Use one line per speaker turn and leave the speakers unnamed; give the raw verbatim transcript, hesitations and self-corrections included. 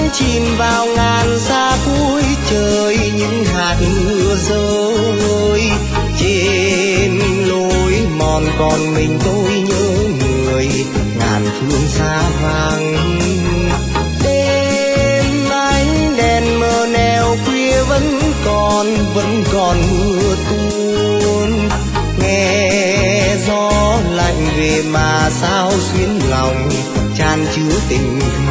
chìm vào ngàn xa cuối trời, những hạt mưa rơi trên lối mòn còn mình tôi nhớ người ngàn phương xa vắng. Đêm ánh đèn mờ neo khuya vẫn còn vẫn còn mưa tuôn, nghe gió lạnh về mà sao xuyến lòng tràn chứa tình thương.